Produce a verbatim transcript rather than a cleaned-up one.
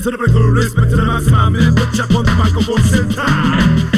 to the break, respect to the maximum, and put you up on the microphone, sit time.